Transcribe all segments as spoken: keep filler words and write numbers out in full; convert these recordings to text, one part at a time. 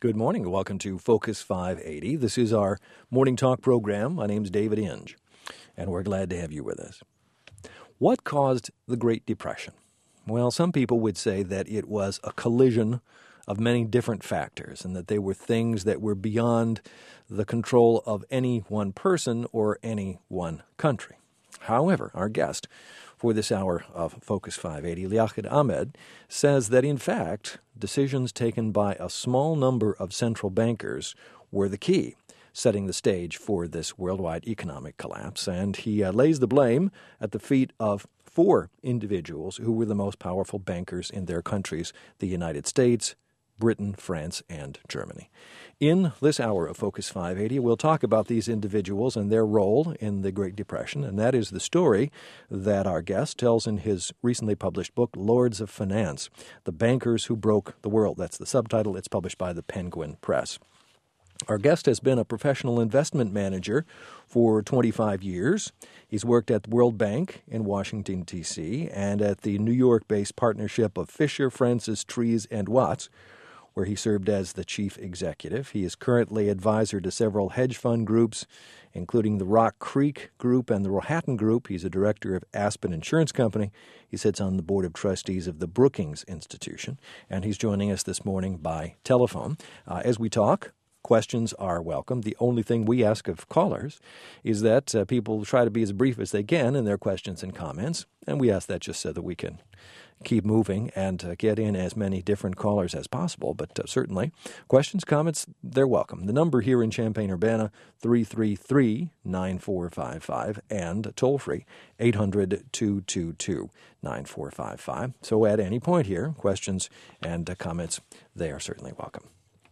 Good morning. Welcome to Focus five eighty. This is our morning talk program. My name's David Inge, and we're glad to have you with us. What caused the Great Depression? Well, some people would say that it was a collision of many different factors and that they were things that were beyond the control of any one person or any one country. However, our guest for this hour of Focus five eighty, Liaquat Ahamed, says that, in fact, decisions taken by a small number of central bankers were the key, setting the stage for this worldwide economic collapse. And he uh, lays the blame at the feet of four individuals who were the most powerful bankers in their countries, the United States, Britain, France, and Germany. In this hour of Focus five eighty, we'll talk about these individuals and their role in the Great Depression, and that is the story that our guest tells in his recently published book, Lords of Finance, The Bankers Who Broke the World. That's the subtitle. It's published by the Penguin Press. Our guest has been a professional investment manager for twenty-five years. He's worked at the World Bank in Washington, D C, and at the New York-based partnership of Fisher, Francis, Trees, and Watts, where he served as the chief executive. He is currently advisor to several hedge fund groups, including the Rock Creek Group and the Rohatyn Group. He's a director of Aspen Insurance Company. He sits on the board of trustees of the Brookings Institution, and he's joining us this morning by telephone. Uh, as we talk, questions are welcome. The only thing we ask of callers is that uh, people try to be as brief as they can in their questions and comments, and we ask that just so that we can keep moving and uh, get in as many different callers as possible. But uh, certainly, questions, comments, they're welcome. The number here in Champaign-Urbana, three three three, nine four five five, and toll-free, eight hundred, two two two, nine four five five. So at any point here, questions and uh, comments, they are certainly welcome.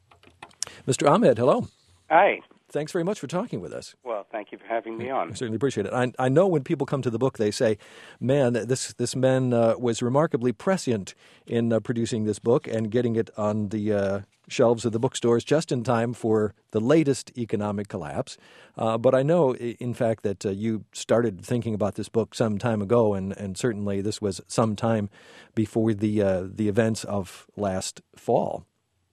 Mister Ahamed, hello. Hi. Thanks very much for talking with us. Well, thank you for having me on. I certainly appreciate it. I, I know when people come to the book, they say, man, this this man uh, was remarkably prescient in uh, producing this book and getting it on the uh, shelves of the bookstores just in time for the latest economic collapse. Uh, but I know, in fact, that uh, you started thinking about this book some time ago, and, and certainly this was some time before the, uh, the events of last fall.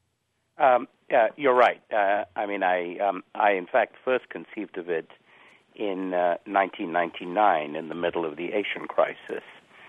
Um Uh, you're right. Uh, I mean, I, um, I in fact first conceived of it in uh, nineteen ninety-nine, in the middle of the Asian crisis.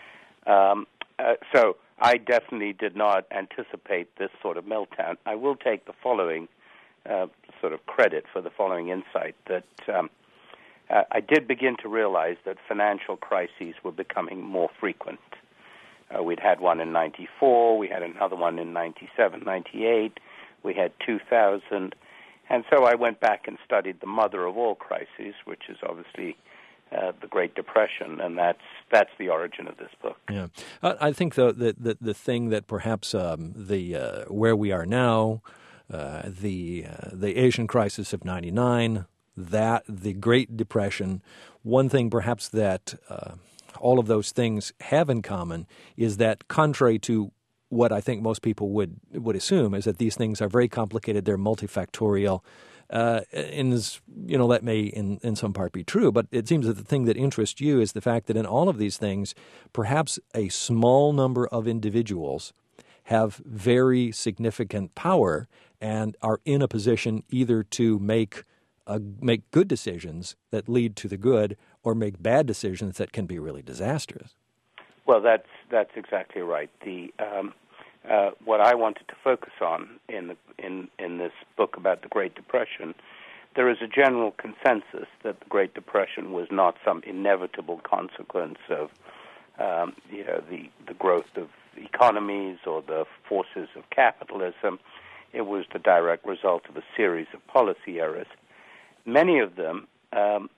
Um, uh, so I definitely did not anticipate this sort of meltdown. I will take the following uh, sort of credit for the following insight, that um, uh, I did begin to realize that financial crises were becoming more frequent. Uh, we'd had one in ninety-four, we had another one in ninety-seven, ninety-eight. We had two thousand, and so I went back and studied the mother of all crises, which is obviously uh, the Great Depression, and that's that's the origin of this book. Yeah, uh, I think the the the, the thing that perhaps um, the uh, where we are now, uh, the uh, the Asian crisis of ninety-nine, that the Great Depression, one thing perhaps that uh, all of those things have in common is that, contrary to what I think most people would would assume, is that these things are very complicated. They're multifactorial. Uh, and, you know, that may in, in some part be true, but it seems that the thing that interests you is the fact that in all of these things, perhaps a small number of individuals have very significant power and are in a position either to make uh, make good decisions that lead to the good, or make bad decisions that can be really disastrous. Well, that's that's exactly right. The um, uh, what I wanted to focus on in the in in this book about the Great Depression, there is a general consensus that the Great Depression was not some inevitable consequence of um, you know the the growth of economies or the forces of capitalism. It was the direct result of a series of policy errors, many of them um,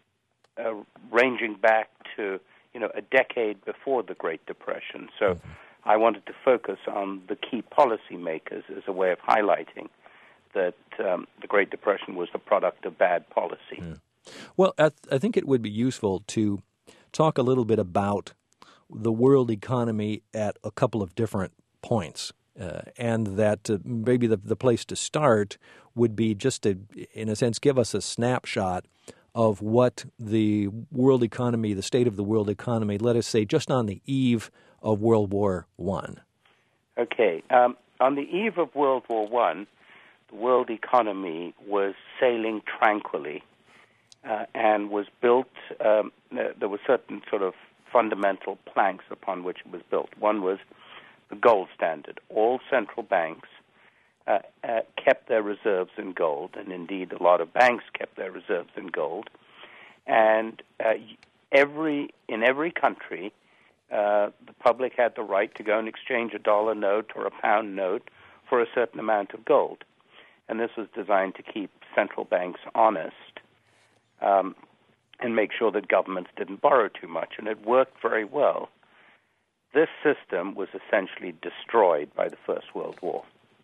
uh, ranging back to you know, a decade before the Great Depression. So mm-hmm. I wanted to focus on the key policymakers as a way of highlighting that um, the Great Depression was the product of bad policy. Yeah. Well, I, th- I think it would be useful to talk a little bit about the world economy at a couple of different points, uh, and that uh, maybe the, the place to start would be just to, in a sense, give us a snapshot of what the world economy, the state of the world economy, let us say, just on the eve of World War One. Okay. Um, on the eve of World War One, the world economy was sailing tranquilly uh, and was built, um, there were certain sort of fundamental planks upon which it was built. One was the gold standard. All central banks uh, uh, kept their reserves in gold, and indeed a lot of banks kept their reserves in gold. And uh, every in every country, uh, the public had the right to go and exchange a dollar note or a pound note for a certain amount of gold. And this was designed to keep central banks honest um, and make sure that governments didn't borrow too much. And it worked very well. This system was essentially destroyed by the First World War.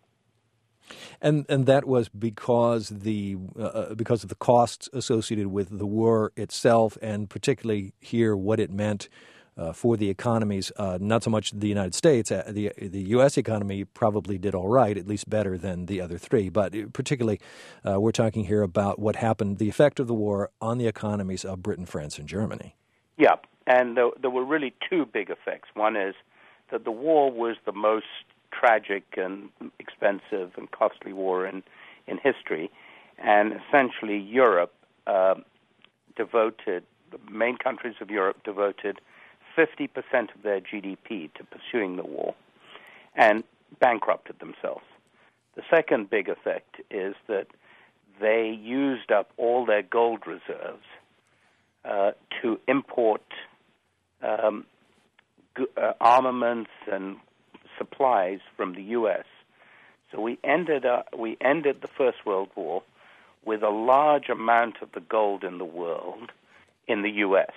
And and that was because the uh, because of the costs associated with the war itself, and particularly here what it meant uh, for the economies. Uh, not so much the United States. Uh, the the U S economy probably did all right, at least better than the other three. But particularly, uh, we're talking here about what happened, the effect of the war on the economies of Britain, France, and Germany. Yeah, and there, there were really two big effects. One is that the war was the most tragic and expensive and costly war in, in history, and essentially Europe uh, devoted, the main countries of Europe devoted fifty percent of their G D P to pursuing the war and bankrupted themselves. The second big effect is that they used up all their gold reserves uh, to import um, g- uh, armaments and supplies from the U S. So we ended up, we ended the First World War with a large amount of the gold in the world in the U S.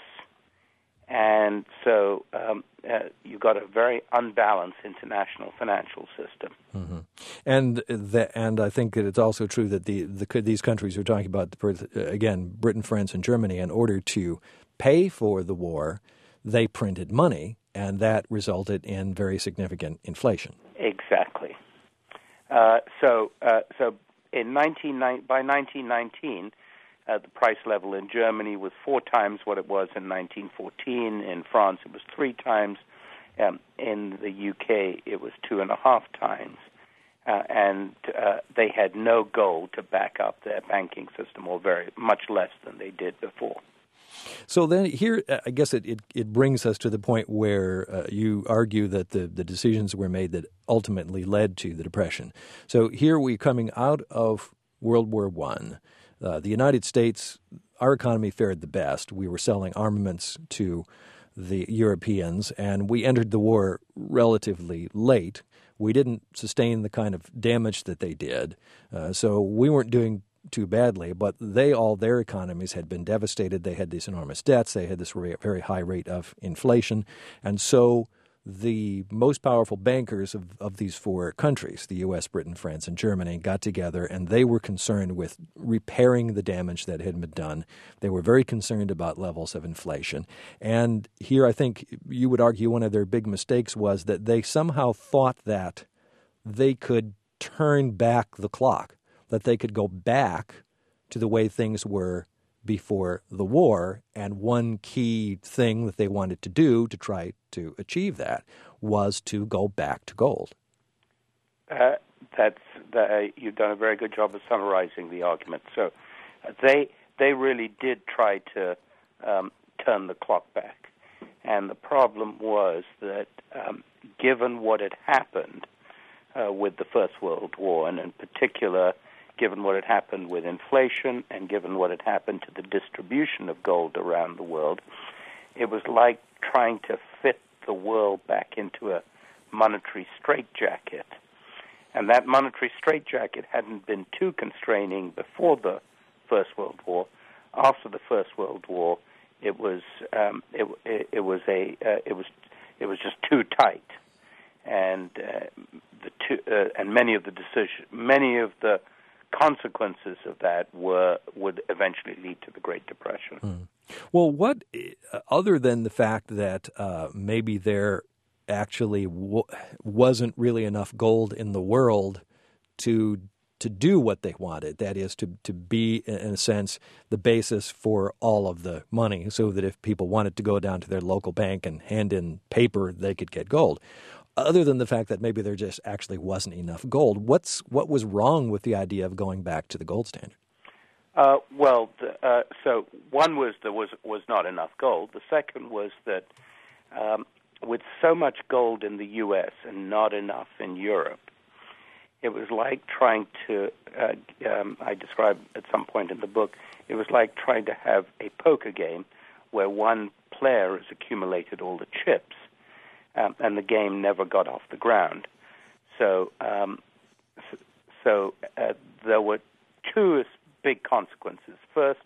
And so um, uh, you got a very unbalanced international financial system. Mm-hmm. And the, and I think that it's also true that the, the these countries we're talking about, again, Britain, France, and Germany, in order to pay for the war, they printed money, and that resulted in very significant inflation. Exactly. Uh, so, uh, so in nineteen by nineteen nineteen, uh, the price level in Germany was four times what it was in nineteen fourteen. In France, it was three times. Um, in the U K, it was two and a half times. Uh, and uh, they had no gold to back up their banking system, or very much less than they did before. So then here, I guess it, it, it brings us to the point where uh, you argue that the, the decisions were made that ultimately led to the Depression. So here we're coming out of World War One. Uh, the United States, our economy fared the best. We were selling armaments to the Europeans, and we entered the war relatively late. We didn't sustain the kind of damage that they did, uh, so we weren't doing too badly, but they all, their economies had been devastated. They had these enormous debts. They had this very high rate of inflation. And so the most powerful bankers of, of these four countries, the U S, Britain, France, and Germany, got together, and they were concerned with repairing the damage that had been done. They were very concerned about levels of inflation. And here I think you would argue one of their big mistakes was that they somehow thought that they could turn back the clock, that they could go back to the way things were before the war. And one key thing that they wanted to do to try to achieve that was to go back to gold. Uh, that's the, you've done a very good job of summarizing the argument. So uh, they they really did try to um, turn the clock back. And the problem was that um, given what had happened uh, with the First World War, and in particular given what had happened with inflation and given what had happened to the distribution of gold around the world, it was like trying to fit the world back into a monetary straitjacket. And that monetary straitjacket hadn't been too constraining before the First World War. After the First World War, it was um, it, it, it was a uh, it was it was just too tight, and uh, the two, uh, and many of the decision many of the consequences of that were would eventually lead to the Great Depression. Mm. Well, what other than the fact that uh, maybe there actually w- wasn't really enough gold in the world to to do what they wanted, that is to to be in a sense the basis for all of the money, so that if people wanted to go down to their local bank and hand in paper, they could get gold. other than the fact that maybe there just actually wasn't enough gold, what's what was wrong with the idea of going back to the gold standard? Uh, well, the, uh, so one was there was was not enough gold. The second was that um, with so much gold in the U S and not enough in Europe, it was like trying to, uh, um, I described at some point in the book, it was like trying to have a poker game where one player has accumulated all the chips, um, and the game never got off the ground. So, um, so uh, there were two big consequences. First,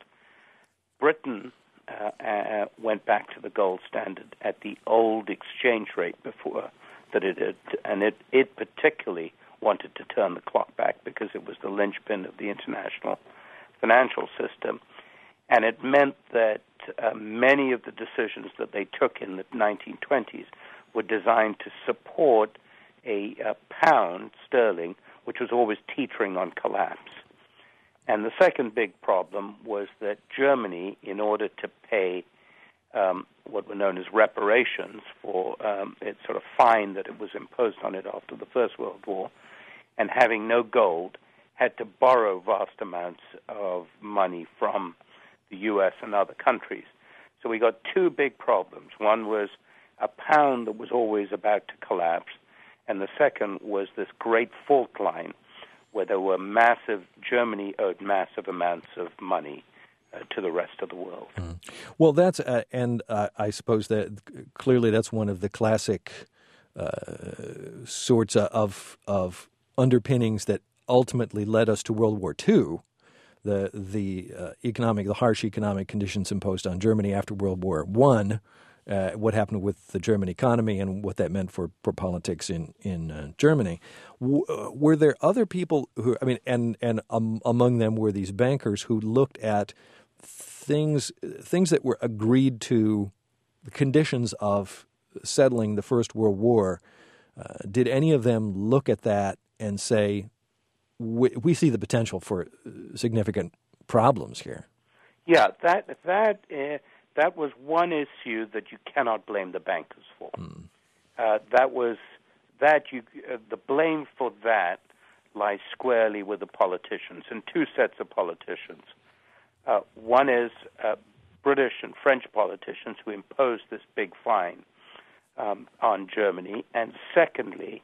Britain uh, uh, went back to the gold standard at the old exchange rate before that it had, and it, it particularly wanted to turn the clock back because it was the linchpin of the international financial system. And it meant that uh, many of the decisions that they took in the nineteen twenties were designed to support a, a pound sterling, which was always teetering on collapse. And the second big problem was that Germany, in order to pay um, what were known as reparations for um, its sort of fine that it was imposed on it after the First World War, and having no gold, had to borrow vast amounts of money from the U S and other countries. So we got two big problems. One was a pound that was always about to collapse, and the second was this great fault line where there were massive, Germany owed massive amounts of money uh, to the rest of the world. Mm. Well, that's, uh, and uh, I suppose that clearly that's one of the classic uh, sorts of, of underpinnings that ultimately led us to World War Two, the, the uh, economic, the harsh economic conditions imposed on Germany after World War One. Uh, what happened with the German economy and what that meant for, for politics in in uh, Germany. W- uh, were there other people who, I mean, and and um, among them were these bankers who looked at things things that were agreed to, the conditions of settling the First World War. Uh, did any of them look at that and say, we, we see the potential for significant problems here? Yeah, that that. Uh, That was one issue that you cannot blame the bankers for. Mm. Uh, that was that you uh, the blame for that lies squarely with the politicians, and two sets of politicians. Uh, one is uh, British and French politicians who imposed this big fine um, on Germany, and secondly,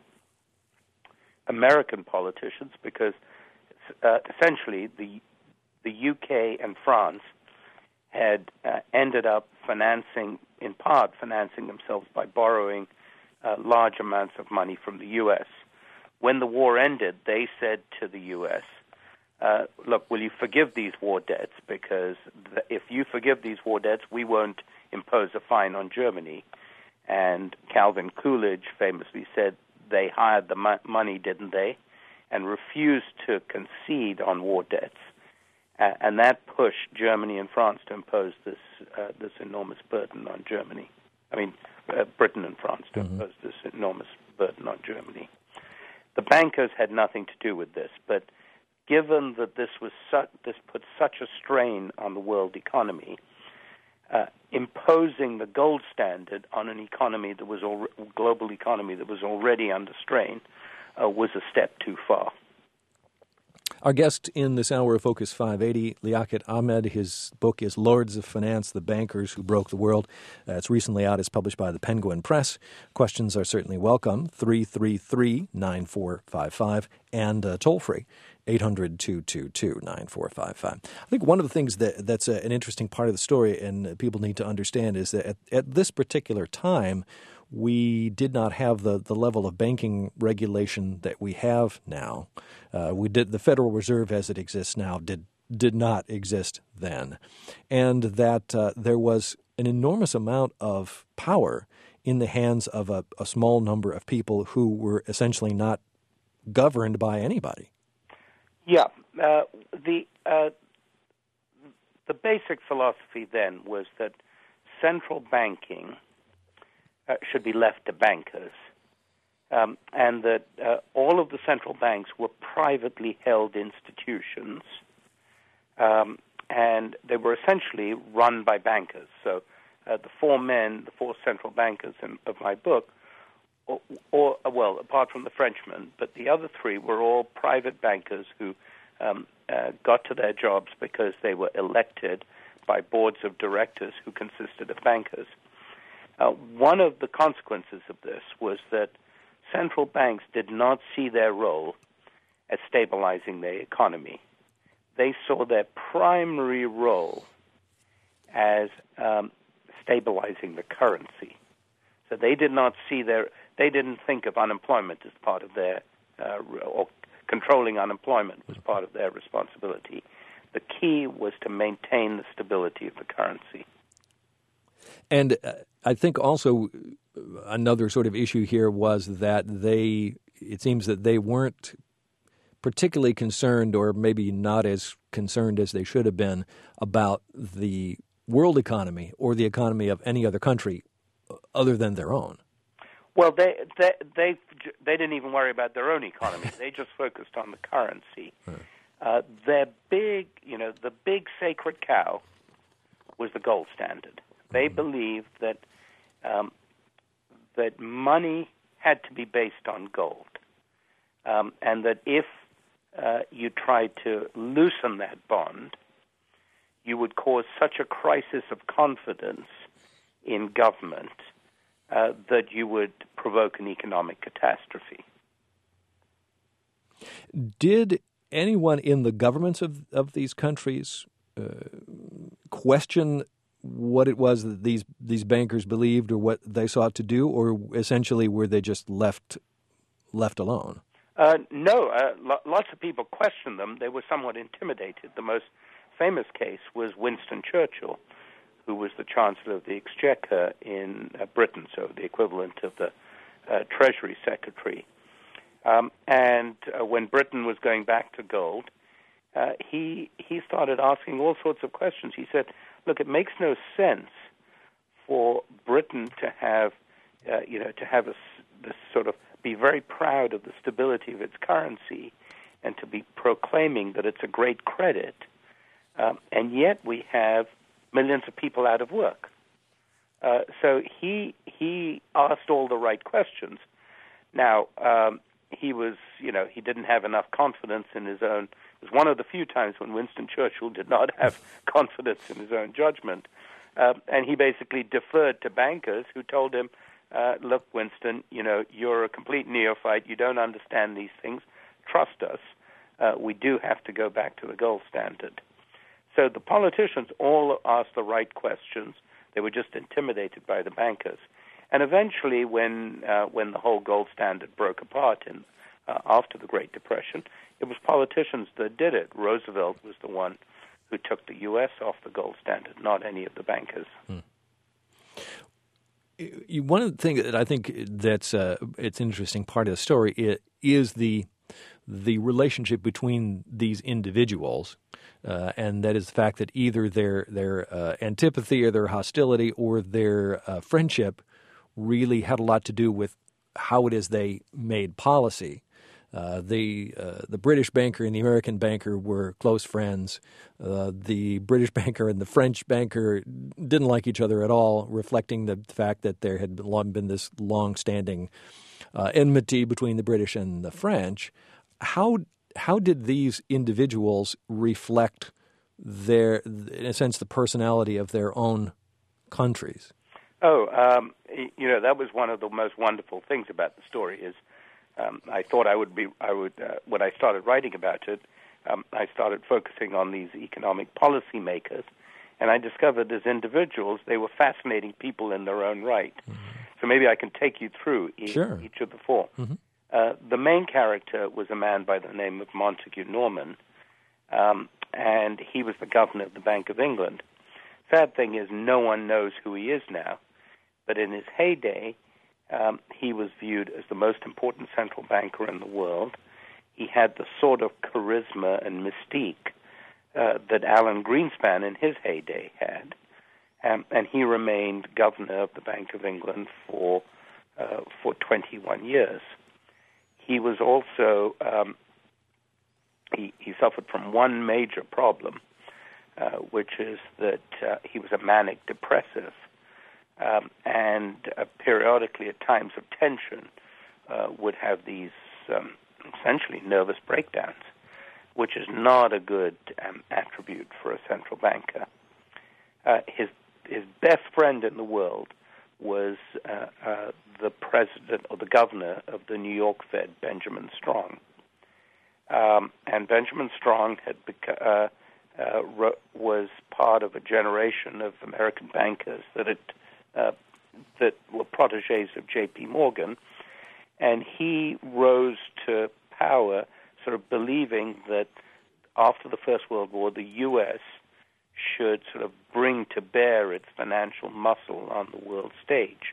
American politicians, because uh, essentially the the U K and France had uh, ended up financing, in part financing themselves by borrowing uh, large amounts of money from the U S. When the war ended, they said to the U S, uh, look, will you forgive these war debts? Because the, if you forgive these war debts, we won't impose a fine on Germany. And Calvin Coolidge famously said they hired the mo- money, didn't they? And refused to concede on war debts. Uh, and that pushed Germany and France to impose this uh, this enormous burden on Germany. I mean, uh, Britain and France to mm-hmm. impose this enormous burden on Germany. The bankers had nothing to do with this, but given that this was su- this put such a strain on the world economy, uh, imposing the gold standard on an economy that was al- global economy that was already under strain uh, was a step too far. Our guest in this hour of Focus five eighty, Liaquat Ahamed. His book is Lords of Finance, The Bankers Who Broke the World. Uh, it's recently out. It's published by the Penguin Press. Questions are certainly welcome. three three three, nine four five five and uh, toll-free, eight hundred, two two two, nine four five five. I think one of the things that that's a, an interesting part of the story and people need to understand is that at, at this particular time, we did not have the, the level of banking regulation that we have now. Uh, we did the Federal Reserve as it exists now did did not exist then, and that uh, there was an enormous amount of power in the hands of a, a small number of people who were essentially not governed by anybody. Yeah, uh, the uh, the basic philosophy then was that central banking Uh, should be left to bankers, um, and that uh, all of the central banks were privately held institutions, um, and they were essentially run by bankers. So uh, the four men, the four central bankers in, of my book, or, or well, apart from the Frenchmen, but the other three were all private bankers who um, uh, got to their jobs because they were elected by boards of directors who consisted of bankers. Uh, one of the consequences of this was that central banks did not see their role as stabilizing the economy. They saw their primary role as um, stabilizing the currency. So they did not see their, they didn't think of unemployment as part of their, uh, or controlling unemployment was part of their responsibility. The key was to maintain the stability of the currency. And uh, I think also another sort of issue here was that they, it seems that they weren't particularly concerned, or maybe not as concerned as they should have been, about the world economy or the economy of any other country other than their own. Well, they they they, they didn't even worry about their own economy. They just focused on the currency. Huh. Uh, their big, you know, the big sacred cow was the gold standard. They mm-hmm. believed that um, that money had to be based on gold, um, and that if uh, you tried to loosen that bond, you would cause such a crisis of confidence in government uh, that you would provoke an economic catastrophe. Did anyone in the governments of, of these countries uh, question what it was that these these bankers believed or what they sought to do, or essentially were they just left left alone? Uh, no, uh, lo- lots of people questioned them. They were somewhat intimidated. The most famous case was Winston Churchill, who was the Chancellor of the Exchequer in uh, Britain, so the equivalent of the uh, Treasury Secretary. Um, and uh, when Britain was going back to gold, uh, he he started asking all sorts of questions. He said, "Look, it makes no sense for Britain to have, uh, you know, to have a, this sort of be very proud of the stability of its currency, and to be proclaiming that it's a great credit, um, and yet we have millions of people out of work." Uh, so he he asked all the right questions. Now. Um, He was, you know, he didn't have enough confidence in his own. It was one of the few times when Winston Churchill did not have confidence in his own judgment. Uh, and he basically deferred to bankers who told him, uh, look, Winston, you know, you're a complete neophyte. You don't understand these things. Trust us. Uh, we do have to go back to the gold standard. So the politicians all asked the right questions. They were just intimidated by the bankers. And eventually, when uh, when the whole gold standard broke apart in, uh, after the Great Depression, it was politicians that did it. Roosevelt was the one who took the U S off the gold standard, not any of the bankers. Hmm. One of the things that I think that's uh, it's an interesting part of the story is the the relationship between these individuals, uh, and that is the fact that either their their uh, antipathy or their hostility or their uh, friendship really had a lot to do with how it is they made policy. Uh, the uh, the British banker and the American banker were close friends. Uh, the British banker and the French banker didn't like each other at all, reflecting the fact that there had been, long, been this long-standing uh, enmity between the British and the French. How how did these individuals reflect their, in a sense, the personality of their own countries? Oh, um, you know, that was one of the most wonderful things about the story is um, I thought I would be, I would, uh, when I started writing about it, um, I started focusing on these economic policy makers, and I discovered as individuals they were fascinating people in their own right. Mm-hmm. So maybe I can take you through each, sure. each of the four. Mm-hmm. Uh, the main character was a man by the name of Montague Norman, um, and he was the governor of the Bank of England. Sad thing is no one knows who he is now. But in his heyday, um, he was viewed as the most important central banker in the world. He had the sort of charisma and mystique uh, that Alan Greenspan in his heyday had. Um, and he remained governor of the Bank of England for uh, for twenty-one years. He was also, um, he, he suffered from one major problem, uh, which is that uh, he was a manic depressive. um, and uh, periodically at times of tension uh, would have these um, essentially nervous breakdowns, which is not a good um, attribute for a central banker. Uh, his his best friend in the world was uh, uh, the president or the governor of the New York Fed, Benjamin Strong. Um, and Benjamin Strong had beca- uh, uh, ro- was part of a generation of American bankers that had, uh, that were protégés of J P. Morgan, and he rose to power sort of believing that after the First World War, the U S should sort of bring to bear its financial muscle on the world stage.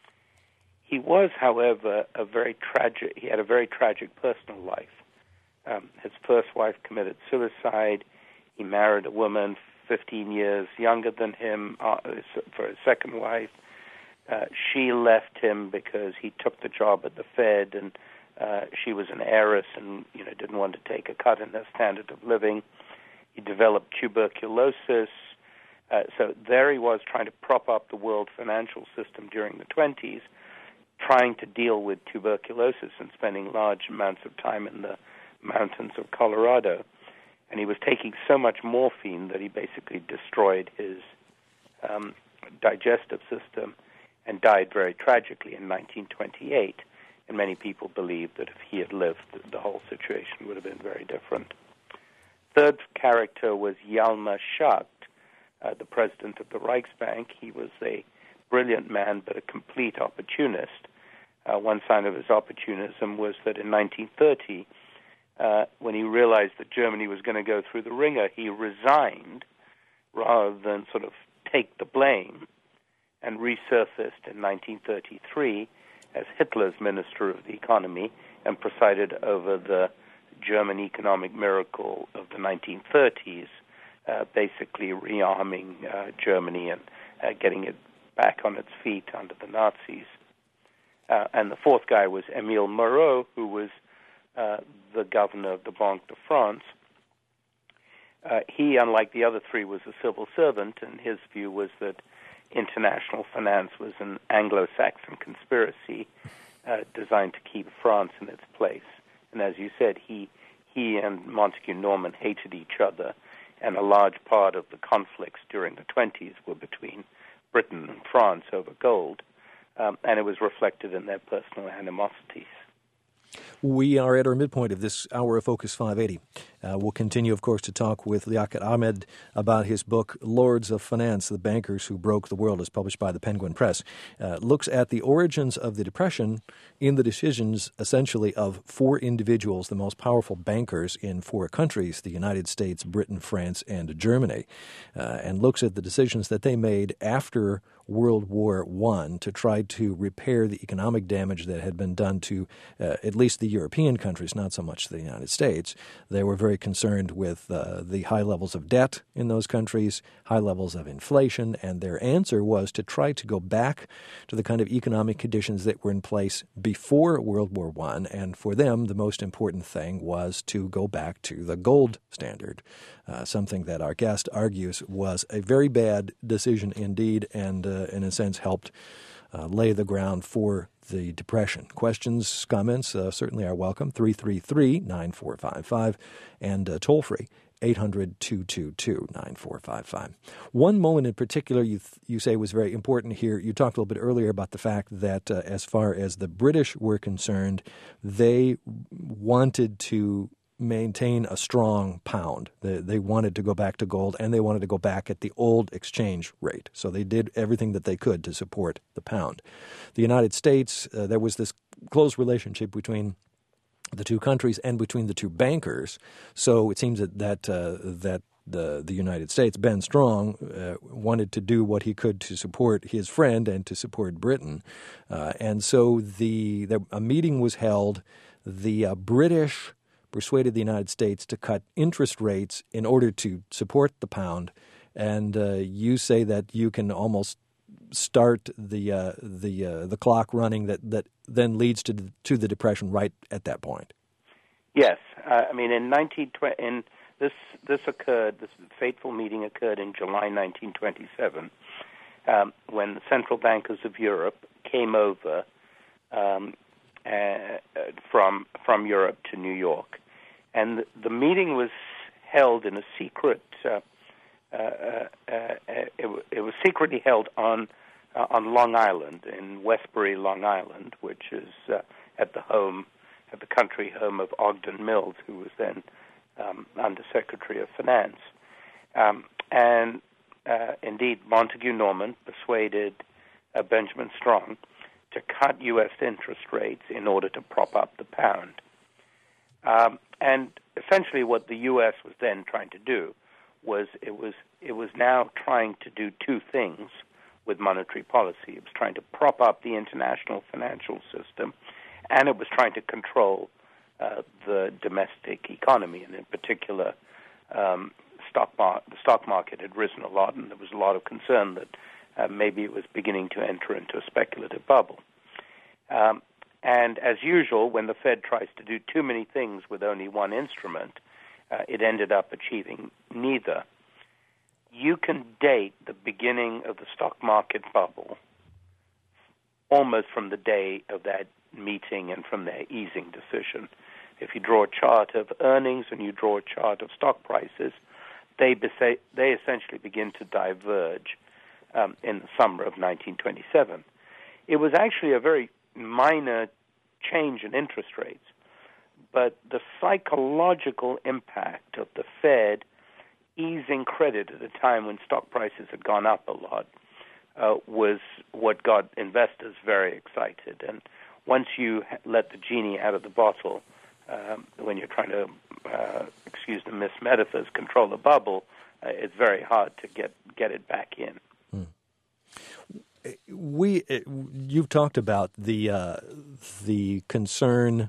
He was, however, a very tragic, he had a very tragic personal life. Um, his first wife committed suicide. He married a woman fifteen years younger than him uh, for his second wife. Uh, she left him because he took the job at the Fed, and uh, she was an heiress and you know didn't want to take a cut in her standard of living. He developed tuberculosis. Uh, so there he was trying to prop up the world financial system during the twenties, trying to deal with tuberculosis and spending large amounts of time in the mountains of Colorado. And he was taking so much morphine that he basically destroyed his um, digestive system and died very tragically in nineteen twenty-eight. And many people believe that if he had lived, the whole situation would have been very different. Third character was Hjalmar Schacht, uh, the president of the Reichsbank. He was a brilliant man, but a complete opportunist. Uh, one sign of his opportunism was that in nineteen thirty, uh, when he realized that Germany was going to go through the ringer, he resigned rather than sort of take the blame, and resurfaced in nineteen thirty-three as Hitler's Minister of the Economy and presided over the German economic miracle of the nineteen thirties, uh, basically rearming uh, Germany and uh, getting it back on its feet under the Nazis. Uh, and the fourth guy was Émile Moreau, who was uh, the governor of the Banque de France. Uh, he, unlike the other three, was a civil servant, and his view was that international finance was an Anglo-Saxon conspiracy uh, designed to keep France in its place. And as you said, he he and Montague Norman hated each other, and a large part of the conflicts during the twenties were between Britain and France over gold, um, and it was reflected in their personal animosities. We are at our midpoint of this hour of Focus five eighty. Uh, we'll continue, of course, to talk with Liaquat Ahamed about his book, Lords of Finance, The Bankers Who Broke the World, as published by the Penguin Press. Uh, looks at the origins of the Depression in the decisions, essentially, of four individuals, the most powerful bankers in four countries, the United States, Britain, France, and Germany, uh, and looks at the decisions that they made after World War One to try to repair the economic damage that had been done to uh, at least the European countries, not so much the United States. They were very concerned with uh, the high levels of debt in those countries, high levels of inflation, and their answer was to try to go back to the kind of economic conditions that were in place before World War One. And for them, the most important thing was to go back to the gold standard, uh, something that our guest argues was a very bad decision indeed, and uh, in a sense helped uh, lay the ground for the Depression. Questions, comments uh, certainly are welcome. three three three, nine four five five and uh, toll-free, eight hundred, two two two, nine four five five. One moment in particular you th- you say was very important here. You talked a little bit earlier about the fact that uh, as far as the British were concerned, they wanted to maintain a strong pound. They, they wanted to go back to gold, and they wanted to go back at the old exchange rate. So they did everything that they could to support the pound. The United States, uh, there was this close relationship between the two countries and between the two bankers. So it seems that that, uh, that the the United States, Ben Strong, uh, wanted to do what he could to support his friend and to support Britain. Uh, and so the, the a meeting was held. The uh, British persuaded the United States to cut interest rates in order to support the pound, and uh, you say that you can almost start the uh, the uh, the clock running that, that then leads to the, to the Depression right at that point. Yes, uh, I mean in nineteen twenty, in this this occurred. This fateful meeting occurred in July nineteen twenty-seven, um, when the central bankers of Europe came over um, uh, from from Europe to New York, and the, the meeting was held in a secret. Uh, uh, uh, uh, it, it was secretly held on uh, on Long Island in Westbury, Long Island, which is uh, at the home, at the country home of Ogden Mills, who was then um, Undersecretary of Finance. Um, and uh, indeed, Montague Norman persuaded uh, Benjamin Strong to cut U S interest rates in order to prop up the pound. Um, and essentially what the U S was then trying to do was it was it was now trying to do two things with monetary policy. It was trying to prop up the international financial system, and it was trying to control uh, the domestic economy, and in particular, um, stock mar- the stock market had risen a lot, and there was a lot of concern that uh, maybe it was beginning to enter into a speculative bubble. Um, and as usual, when the Fed tries to do too many things with only one instrument, uh, it ended up achieving neither. You can date the beginning of the stock market bubble almost from the day of that meeting and from their easing decision. If you draw a chart of earnings and you draw a chart of stock prices, they besa- they essentially begin to diverge um, in the summer of nineteen twenty-seven. It was actually a very minor change in interest rates, but the psychological impact of the Fed easing credit at a time when stock prices had gone up a lot uh, was what got investors very excited. And once you let the genie out of the bottle, um, when you're trying to, uh, excuse the mismetaphors, control the bubble, uh, it's very hard to get, get it back in. Hmm. We, you've talked about the uh, the concern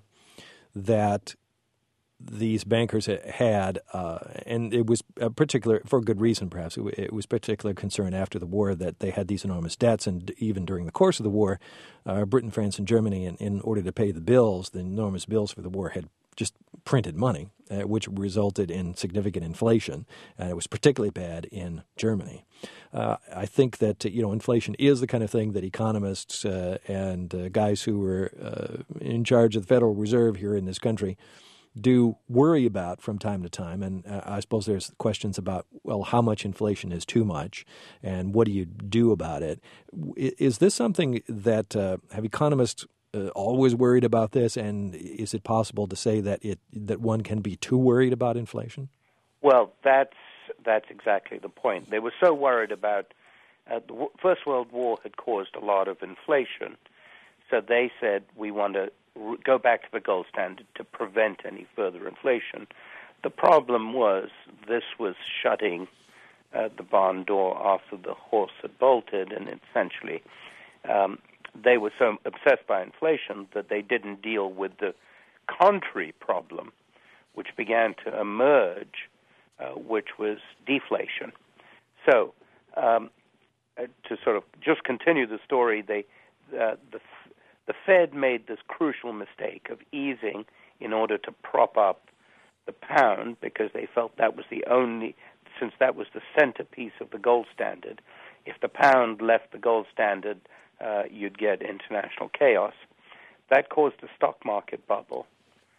that these bankers had, uh, and it was a particular, for good reason perhaps, it, it was particular concern after the war that they had these enormous debts, and even during the course of the war, uh, Britain, France, and Germany, in, in order to pay the bills, the enormous bills for the war, had just printed money, uh, which resulted in significant inflation, and it was particularly bad in Germany. Uh, I think that you know inflation is the kind of thing that economists uh, and uh, guys who were uh, in charge of the Federal Reserve here in this country do worry about from time to time. And uh, I suppose there's questions about, well, how much inflation is too much and what do you do about it? Is this something that uh, have economists uh, always worried about this? And is it possible to say that it that one can be too worried about inflation? Well, that's that's exactly the point. They were so worried about uh, the First World War had caused a lot of inflation. So they said, we want to go back to the gold standard to prevent any further inflation. The problem was this was shutting uh, the barn door after the horse had bolted, and essentially um, they were so obsessed by inflation that they didn't deal with the contrary problem, which began to emerge, uh, which was deflation. So um, uh, to sort of just continue the story, they uh, the The Fed made this crucial mistake of easing in order to prop up the pound because they felt that was the only, since that was the centerpiece of the gold standard. If the pound left the gold standard, uh, you'd get international chaos. That caused a stock market bubble.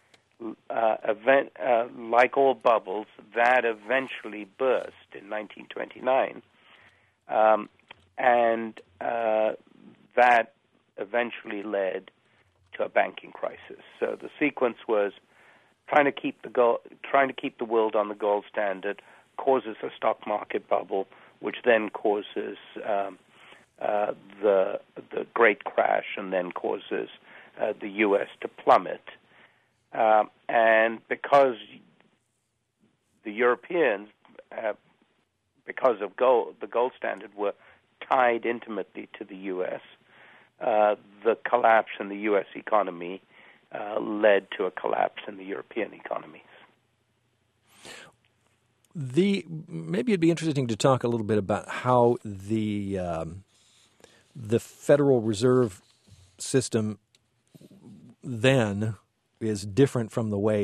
Uh, event, uh, like all bubbles, that eventually burst in nineteen twenty-nine. Um, and uh, that eventually led to a banking crisis. So the sequence was trying to keep the gold, trying to keep the world on the gold standard causes a stock market bubble, which then causes um, uh, the the great crash, and then causes uh, the U S to plummet. Um, and because the Europeans, uh, because of gold, the gold standard, were tied intimately to the U S, Uh, the collapse in the U S economy uh, led to a collapse in the European economies. The maybe it'd be interesting to talk a little bit about how the um, the Federal Reserve System then is different from the way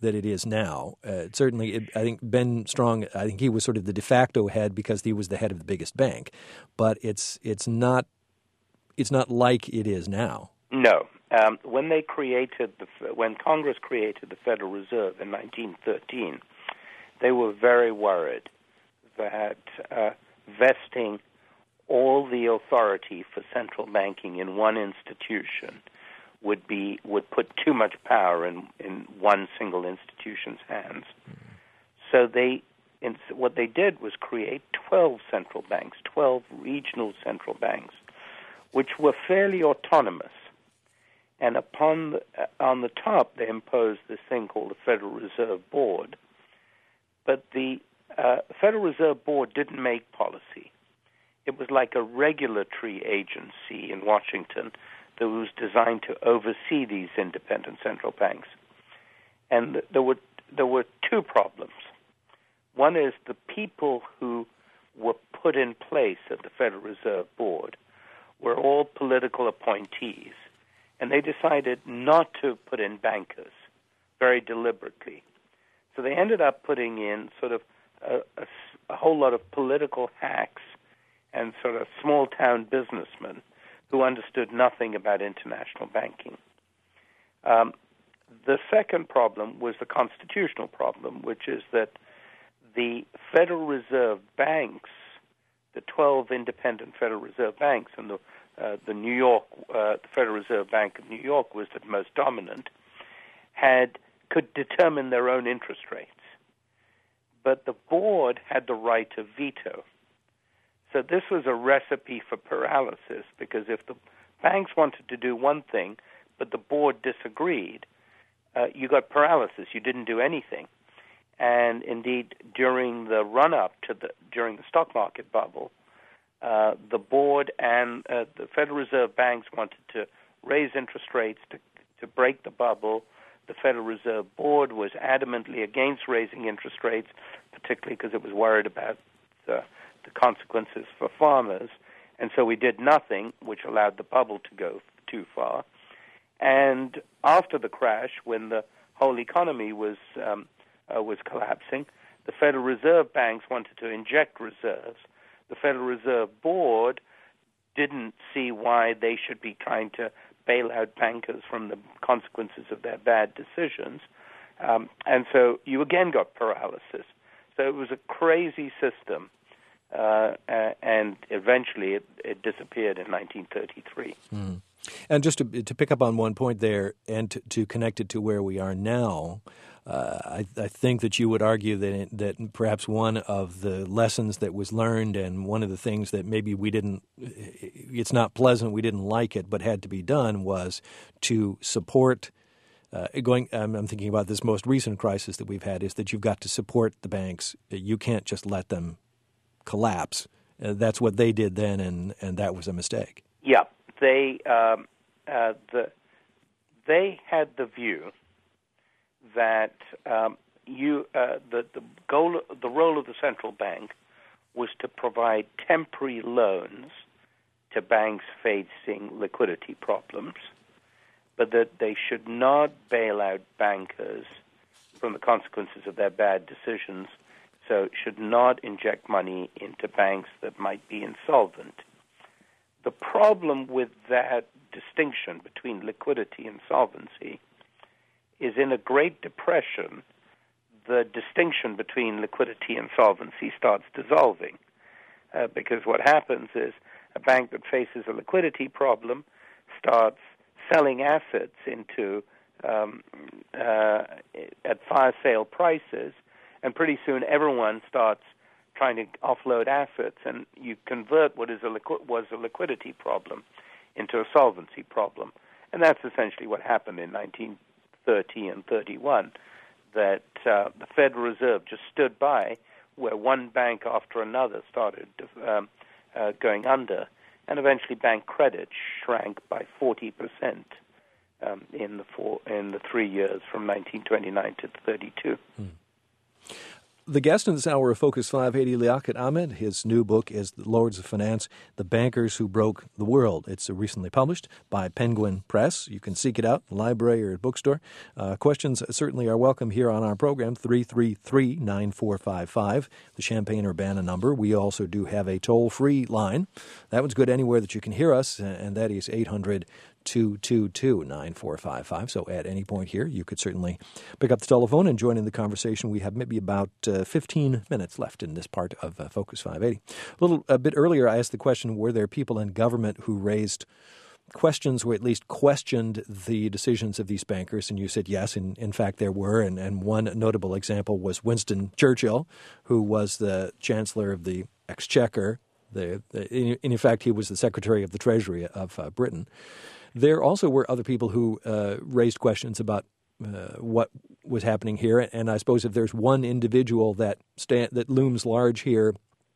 that it is now. Uh, certainly, it, I think Ben Strong, I think he was sort of the de facto head because he was the head of the biggest bank. But it's it's not it's not like it is now. No. Um, when they created the when Congress created the Federal Reserve in nineteen thirteen, they were very worried that uh, vesting all the authority for central banking in one institution would be would put too much power in, in one single institution's hands. Mm-hmm. So they in, what they did was create twelve central banks, twelve regional central banks, which were fairly autonomous. And upon the, uh, on the top, they imposed this thing called the Federal Reserve Board. But the uh, Federal Reserve Board didn't make policy. It was like a regulatory agency in Washington that was designed to oversee these independent central banks. And there were there were two problems. One is the people who were put in place at the Federal Reserve Board were all political appointees, and they decided not to put in bankers very deliberately. So they ended up putting in sort of a, a, a whole lot of political hacks and sort of small-town businessmen who understood nothing about international banking. Um, the second problem was the constitutional problem, which is that the Federal Reserve banks, the twelve independent Federal Reserve banks, and the uh, the New York, uh, the Federal Reserve Bank of New York was the most dominant, had could determine their own interest rates, but the board had the right of veto. So this was a recipe for paralysis, because if the banks wanted to do one thing, but the board disagreed, uh, you got paralysis. You didn't do anything. And indeed, during the run-up to the during the stock market bubble, uh, the board and uh, the Federal Reserve banks wanted to raise interest rates to to break the bubble. The Federal Reserve Board was adamantly against raising interest rates, particularly because it was worried about the, the consequences for farmers. And so we did nothing, which allowed the bubble to go too far. And after the crash, when the whole economy was um, uh, was collapsing, the Federal Reserve banks wanted to inject reserves. The Federal Reserve Board didn't see why they should be trying to bail out bankers from the consequences of their bad decisions. Um, and so you again got paralysis. So it was a crazy system, uh, uh, and eventually it, it disappeared in nineteen thirty-three. Mm. And just to, to pick up on one point there and to, to connect it to where we are now, uh, I, I think that you would argue that it, that perhaps one of the lessons that was learned and one of the things that maybe we didn't – it's not pleasant, we didn't like it, but had to be done was to support uh, – going. I'm, I'm thinking about this most recent crisis that we've had is that you've got to support the banks. You can't just let them collapse. Uh, that's what they did then, and, and that was a mistake. Yeah. They um, uh, the they had the view that um, you uh, the the goal the role of the central bank was to provide temporary loans to banks facing liquidity problems, but that they should not bail out bankers from the consequences of their bad decisions. So should not inject money into banks that might be insolvent. The problem with that distinction between liquidity and solvency is in a Great Depression, the distinction between liquidity and solvency starts dissolving. Uh, because what happens is a bank that faces a liquidity problem starts selling assets into um, uh, at fire sale prices, and pretty soon everyone starts trying to offload assets, and you convert what is a liqu- was a liquidity problem into a solvency problem. And that's essentially what happened in nineteen thirty and thirty-one, that uh, the Federal Reserve just stood by where one bank after another started um, uh, going under, and eventually bank credit shrank by forty percent um, in the four, in the three years from nineteen twenty-nine to thirty-two. Hmm. The guest in this hour of Focus five eighty, Liaquat Ahmed. His new book is The Lords of Finance, The Bankers Who Broke the World. It's recently published by Penguin Press. You can seek it out in the library or at bookstore. Uh, questions certainly are welcome here on our program, three three three, nine four five five, the Champaign-Urbana number. We also do have a toll-free line. That one's good anywhere that you can hear us, and that is eight hundred, two two two, nine four five five. So at any point here, you could certainly pick up the telephone and join in the conversation. We have maybe about uh, fifteen minutes left in this part of uh, Focus five eighty. A little a bit earlier, I asked the question, were there people in government who raised questions or at least questioned the decisions of these bankers? And you said yes, in, in fact there were. And, and one notable example was Winston Churchill, who was the Chancellor of the Exchequer. The, the, in, in fact, he was the Secretary of the Treasury of uh, Britain. There also were other people who uh, raised questions about uh, what was happening here, and I suppose if there's one individual that sta- that looms large here,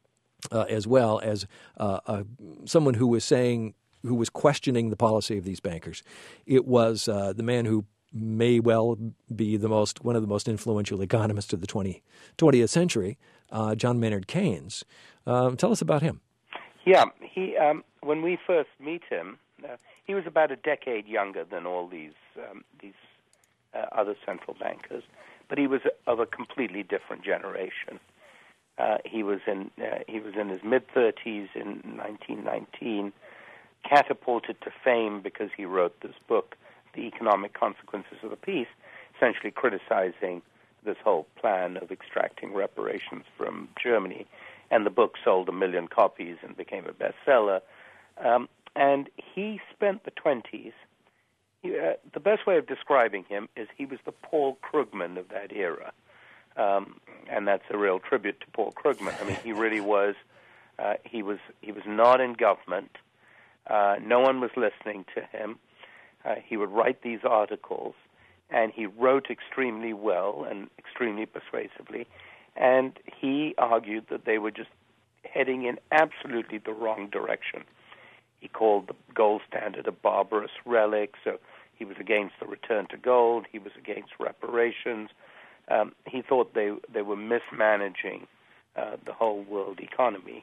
uh, as well as uh, uh, someone who was saying, who was questioning the policy of these bankers, it was uh, the man who may well be the most one of the most influential economists of the twentieth century, uh, John Maynard Keynes. Uh, tell us about him. Yeah, he um, when we first meet him. Uh, He was about a decade younger than all these um, these uh, other central bankers, but he was of a completely different generation. Uh, he was in uh, he was in his mid thirties in nineteen nineteen, catapulted to fame because he wrote this book, The Economic Consequences of the Peace, essentially criticizing this whole plan of extracting reparations from Germany, and the book sold a million copies and became a bestseller. Um, And he spent the twenties. He, uh, the best way of describing him is he was the Paul Krugman of that era. Um, and that's a real tribute to Paul Krugman. I mean, he really was, uh, he was he was not in government. Uh, no one was listening to him. Uh, he would write these articles, and he wrote extremely well and extremely persuasively. And he argued that they were just heading in absolutely the wrong direction. He called the gold standard a barbarous relic, so he was against the return to gold. He was against reparations. Um, he thought they they were mismanaging uh, the whole world economy.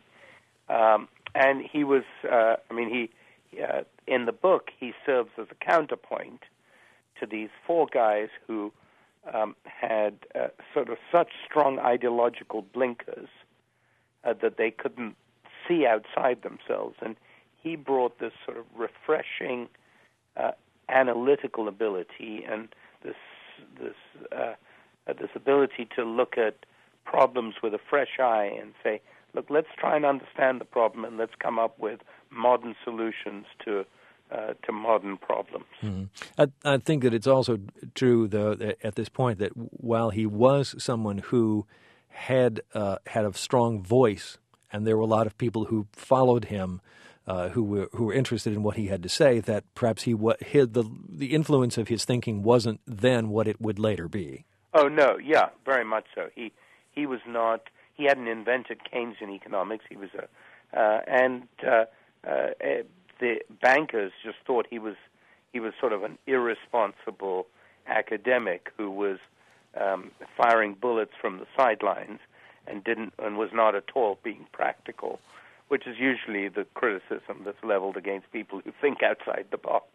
Um, and he was, uh, I mean, he uh, in the book, he serves as a counterpoint to these four guys who um, had uh, sort of such strong ideological blinkers uh, that they couldn't see outside themselves. And he brought this sort of refreshing uh, analytical ability and this this uh, uh, this ability to look at problems with a fresh eye and say, look, let's try and understand the problem and let's come up with modern solutions to uh, to modern problems. Mm-hmm. I, I think that it's also true, though, that at this point, that while he was someone who had uh, had a strong voice, and there were a lot of people who followed him, Uh, who were who were interested in what he had to say, that perhaps he what his, the the influence of his thinking wasn't then what it would later be. Oh no, yeah, very much so. He he was not. He hadn't invented Keynesian economics. He was a uh, and uh, uh, the bankers just thought he was he was sort of an irresponsible academic who was um, firing bullets from the sidelines and didn't and was not at all being practical, which is usually the criticism that's leveled against people who think outside the box.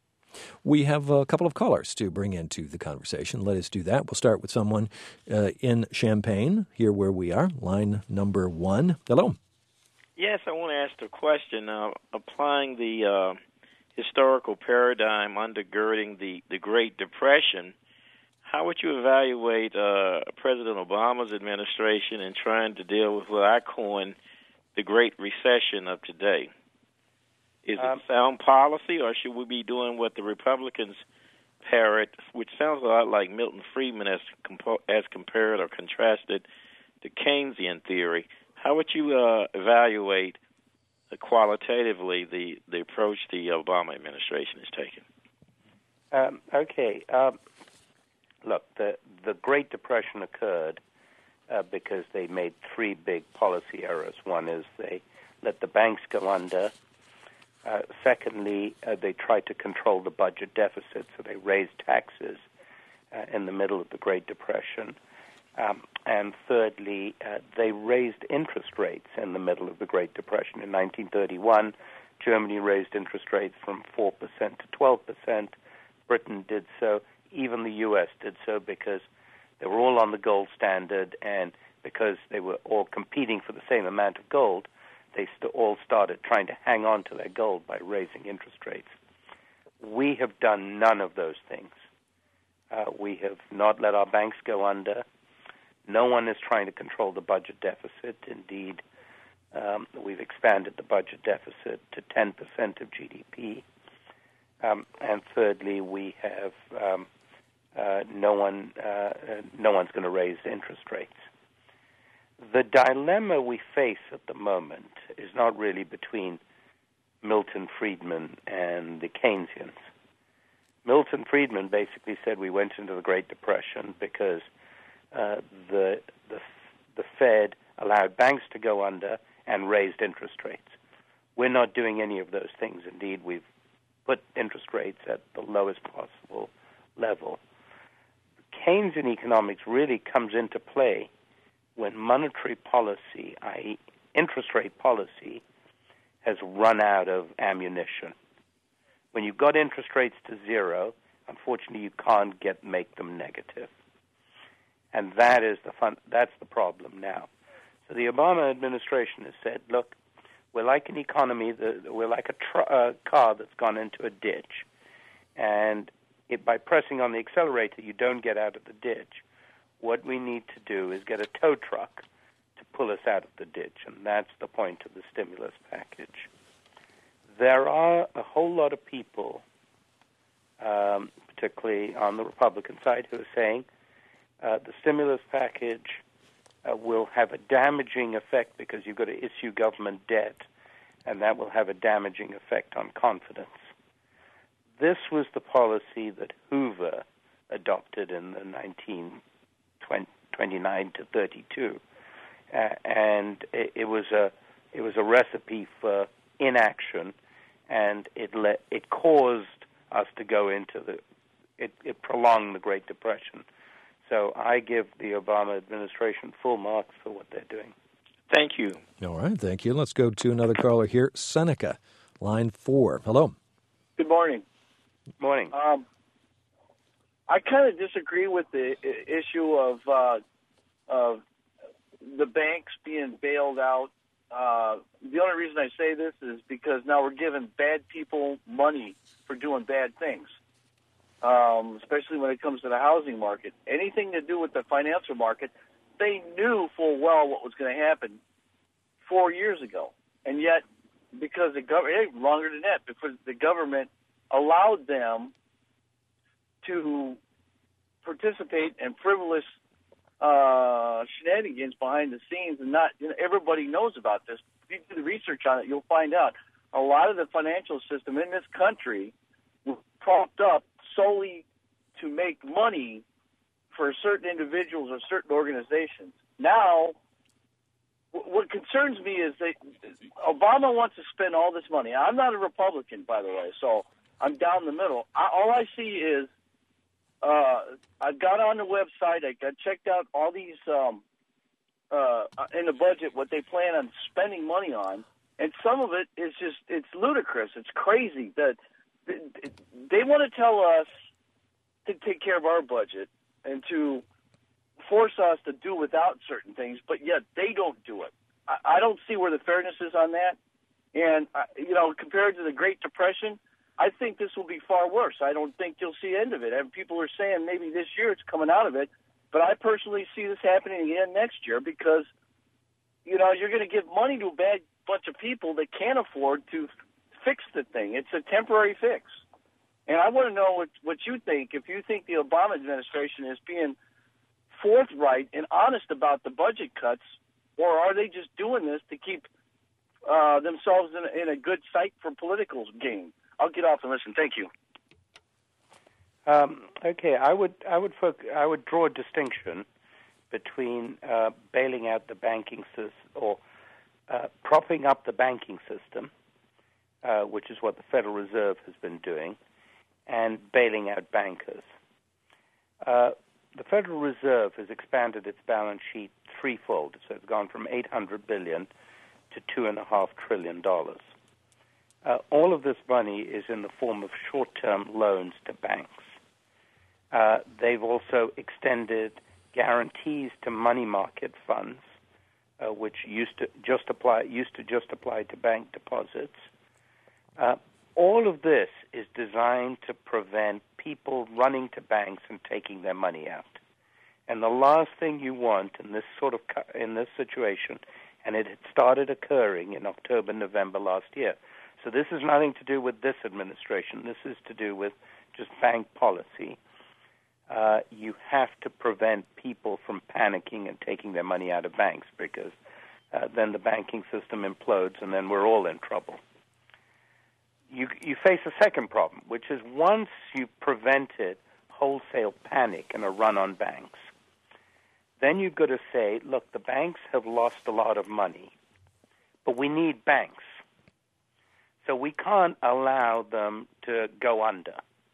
We have a couple of callers to bring into the conversation. Let us do that. We'll start with someone uh, in Champaign, here where we are. Line number one. Hello. Yes, I want to ask a question. Uh, applying the uh, historical paradigm undergirding the, the Great Depression, how would you evaluate uh, President Obama's administration in trying to deal with what I coin the Great Recession of today? Is it um, sound policy, or should we be doing what the Republicans parrot, which sounds a lot like Milton Friedman as, compo- as compared or contrasted to Keynesian theory? How would you uh, evaluate uh, qualitatively the, the approach the Obama administration is taking? Um, okay. Um, look, the, the Great Depression occurred Uh, because they made three big policy errors. One is they let the banks go under. Uh, secondly, uh, they tried to control the budget deficit, so they raised taxes uh, in the middle of the Great Depression. Um, and thirdly, uh, they raised interest rates in the middle of the Great Depression. In nineteen thirty-one, Germany raised interest rates from four percent to twelve percent. Britain did so. Even the U S did so because they were all on the gold standard, and because they were all competing for the same amount of gold, they st- all started trying to hang on to their gold by raising interest rates. We have done none of those things. Uh, we have not let our banks go under. No one is trying to control the budget deficit. Indeed, um, we've expanded the budget deficit to ten percent of G D P. Um, and thirdly, we have um, uh, no one, uh, no one's going to raise interest rates. The dilemma we face at the moment is not really between Milton Friedman and the Keynesians. Milton Friedman basically said we went into the Great Depression because uh, the, the the Fed allowed banks to go under and raised interest rates. We're not doing any of those things. Indeed, we've put interest rates at the lowest possible level. Keynesian economics really comes into play when monetary policy, that is interest rate policy, has run out of ammunition. When you've got interest rates to zero, unfortunately you can't get make them negative. And that is the fun, that's the problem now. So the Obama administration has said, look, we're like an economy, that, we're like a tr- uh, car that's gone into a ditch. And it, by pressing on the accelerator, you don't get out of the ditch. What we need to do is get a tow truck to pull us out of the ditch, and that's the point of the stimulus package. There are a whole lot of people, um, particularly on the Republican side, who are saying uh, the stimulus package uh, will have a damaging effect because you've got to issue government debt, and that will have a damaging effect on confidence. This was the policy that Hoover adopted in the nineteen twenty-nine to thirty-two, uh, and it, it was a it was a recipe for inaction, and it let it caused us to go into the it, it prolonged the Great Depression. So I give the Obama administration full marks for what they're doing. Thank you. All right, thank you. Let's go to another caller here, Seneca, line four. Hello. Good morning. Morning. Um, I kind of disagree with the issue of uh, of the banks being bailed out. Uh, the only reason I say this is because now we're giving bad people money for doing bad things, um, especially when it comes to the housing market. Anything to do with the financial market, they knew full well what was going to happen four years ago. And yet, because the government, longer than that, because the government allowed them to participate in frivolous uh, shenanigans behind the scenes, and not you know, everybody knows about this. If you do the research on it, you'll find out a lot of the financial system in this country was propped up solely to make money for certain individuals or certain organizations. Now, what concerns me is that Obama wants to spend all this money. I'm not a Republican, by the way, so I'm down the middle. I, all I see is uh, I got on the website. I got checked out all these um, uh, in the budget, what they plan on spending money on, and some of it is just it's ludicrous. It's crazy that they want to tell us to take care of our budget and to force us to do without certain things, but yet they don't do it. I, I don't see where the fairness is on that. And, uh, you know, compared to the Great Depression, I think this will be far worse. I don't think you'll see the end of it. And people are saying maybe this year it's coming out of it, but I personally see this happening again next year because, you know, you're going to give money to a bad bunch of people that can't afford to fix the thing. It's a temporary fix. And I want to know what, what you think. If you think the Obama administration is being forthright and honest about the budget cuts, or are they just doing this to keep uh, themselves in a, in a good sight for political gain? I'll get off and listen. Thank you. Um, okay, I would I would foc- I would draw a distinction between uh, bailing out the banking system or uh, propping up the banking system, uh, which is what the Federal Reserve has been doing, and bailing out bankers. Uh, the Federal Reserve has expanded its balance sheet threefold. So it's gone from eight hundred billion dollars to two point five trillion dollars. Uh, all of this money is in the form of short-term loans to banks. Uh, they've also extended guarantees to money market funds, uh, which used to just apply used to just apply to bank deposits. Uh, all of this is designed to prevent people running to banks and taking their money out. And the last thing you want in this sort of in this situation, and it had started occurring in October, November last year. So this is nothing to do with this administration. This is to do with just bank policy. Uh, you have to prevent people from panicking and taking their money out of banks, because uh, then the banking system implodes and then we're all in trouble. You, you face a second problem, which is once you've prevented wholesale panic and a run on banks, then you've got to say, look, the banks have lost a lot of money, but we need banks. So we can't allow them to go under.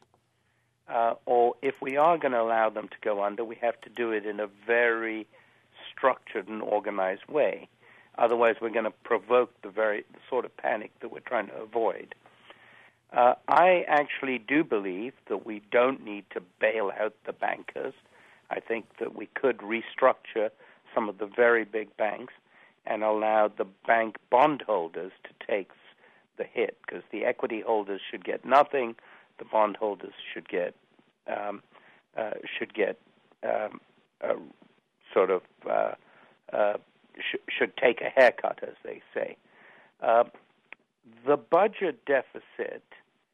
Uh, or if we are going to allow them to go under, we have to do it in a very structured and organized way. Otherwise, we're going to provoke the very the sort of panic that we're trying to avoid. Uh, I actually do believe that we don't need to bail out the bankers. I think that we could restructure some of the very big banks and allow the bank bondholders to take the hit, because the equity holders should get nothing, the bondholders should get um, uh, should get um, a sort of uh, uh, sh- should take a haircut, as they say. Uh, the budget deficit,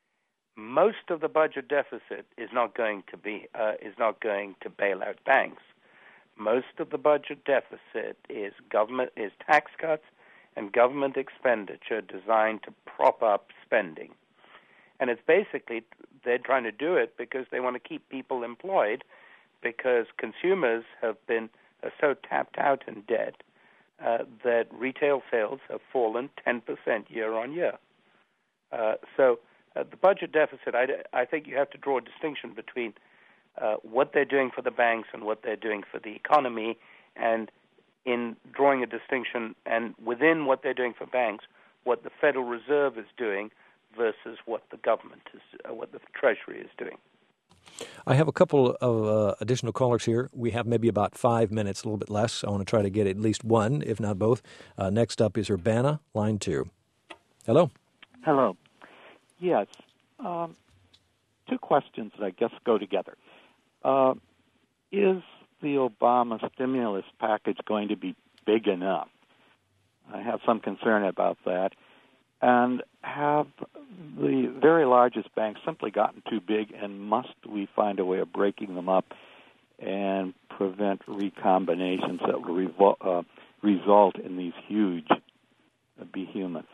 most of the budget deficit is not going to be uh, is not going to bail out banks. Most of the budget deficit is government is tax cuts and government expenditure designed to prop up spending. And it's basically, they're trying to do it because they want to keep people employed, because consumers have been uh, so tapped out in debt uh, that retail sales have fallen ten percent year on year. Uh, so uh, the budget deficit, I, I think you have to draw a distinction between uh, what they're doing for the banks and what they're doing for the economy, and in drawing a distinction, and within what they're doing for banks, what the Federal Reserve is doing versus what the government is, uh, what the Treasury is doing. I have a couple of uh, additional callers here. We have maybe about five minutes, a little bit less. I want to try to get at least one, if not both. Uh, next up is Urbana, line two. Hello. Hello. Yes. Um, two questions that I guess go together. Uh, is the Obama stimulus package going to be big enough? I have some concern about that. And have the very largest banks simply gotten too big, and must we find a way of breaking them up and prevent recombinations that will revol- uh, result in these huge uh, behemoths?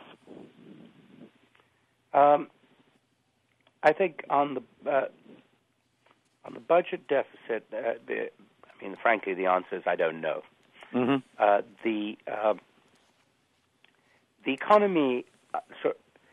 Um, I think on the uh, on the budget deficit, uh, the, I mean, frankly, the answer is I don't know. Mm-hmm. Uh, the uh, the economy. Uh, so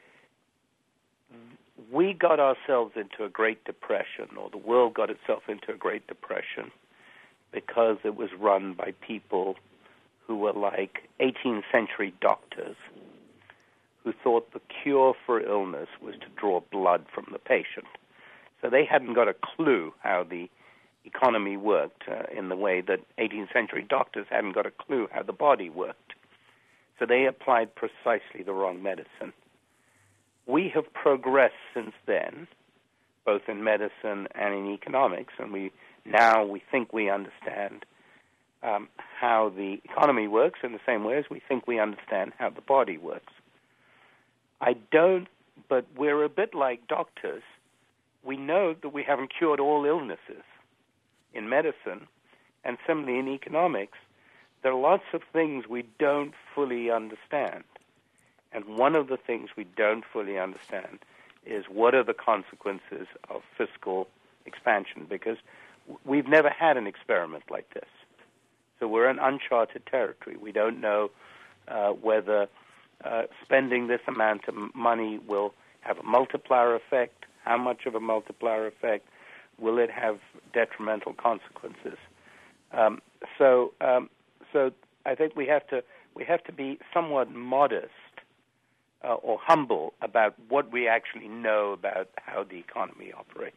we got ourselves into a Great Depression, or the world got itself into a Great Depression, because it was run by people who were like eighteenth century doctors who thought the cure for illness was to draw blood from the patient. So they hadn't got a clue how the economy worked uh, in the way that eighteenth century doctors hadn't got a clue how the body worked. So they applied precisely the wrong medicine. We have progressed since then, both in medicine and in economics, and we now we think we understand um, how the economy works in the same way as we think we understand how the body works. I don't, but we're a bit like doctors. We know that we haven't cured all illnesses in medicine, and similarly in economics. There are lots of things we don't fully understand. And one of the things we don't fully understand is what are the consequences of fiscal expansion, because we've never had an experiment like this. So we're in uncharted territory. We don't know uh, whether uh, spending this amount of money will have a multiplier effect, how much of a multiplier effect, will it have detrimental consequences? Um, so, um, so I think we have to we have to be somewhat modest uh, or humble about what we actually know about how the economy operates.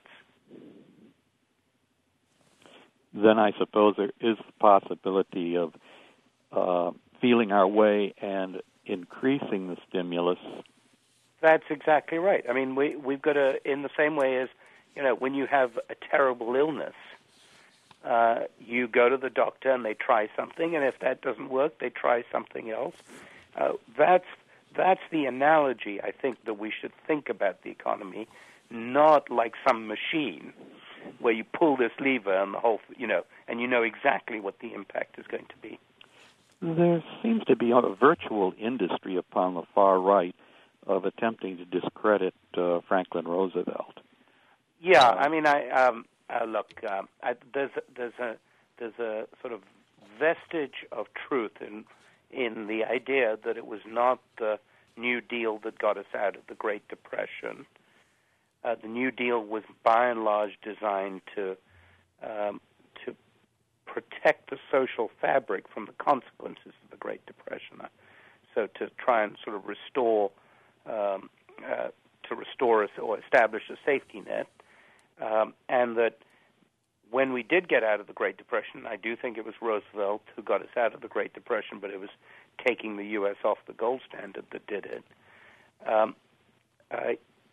Then I suppose there is the possibility of uh, feeling our way and increasing the stimulus. That's exactly right. I mean, we, we've got to, in the same way as, you know, when you have a terrible illness, uh, you go to the doctor and they try something, and if that doesn't work, they try something else. Uh, that's that's the analogy, I think, that we should think about the economy, not like some machine where you pull this lever and the whole, you know, and you know exactly what the impact is going to be. There seems to be a virtual industry upon the far right of attempting to discredit uh, Franklin Roosevelt. Yeah, uh, I mean, I um, uh, look. Um, I, there's a, there's a there's a sort of vestige of truth in in the idea that it was not the New Deal that got us out of the Great Depression. Uh, the New Deal was by and large designed to um, to protect the social fabric from the consequences of the Great Depression. So to try and sort of restore. Um, uh, to restore us or establish a safety net, um, and that when we did get out of the Great Depression, I do think it was Roosevelt who got us out of the Great Depression, but it was taking the U S off the gold standard that did it. Um, uh,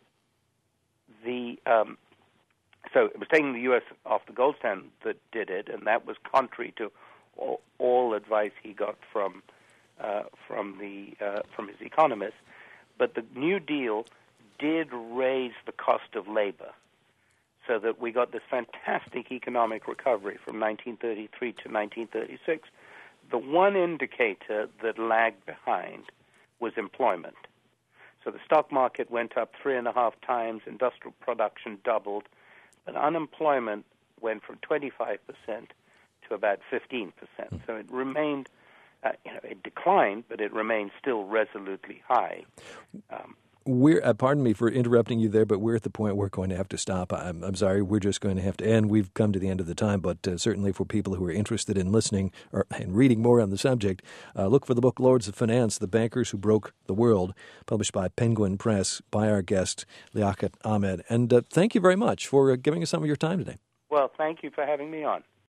the um, so it was taking the U S off the gold standard that did it, and that was contrary to all, all advice he got from uh, from the uh, from his economists. But the New Deal did raise the cost of labor so that we got this fantastic economic recovery from nineteen thirty-three to nineteen thirty-six. The one indicator that lagged behind was employment. So the stock market went up three and a half times, industrial production doubled, but unemployment went from twenty-five percent to about fifteen percent. So it remained Uh, you know, it declined, but it remains still resolutely high. Um, we're uh, pardon me for interrupting you there, but we're at the point we're going to have to stop. I'm, I'm sorry, we're just going to have to end. We've come to the end of the time, but uh, certainly for people who are interested in listening or and reading more on the subject, uh, look for the book Lords of Finance, The Bankers Who Broke the World, published by Penguin Press, by our guest, Liaquat Ahmed. And uh, thank you very much for uh, giving us some of your time today. Well, thank you for having me on.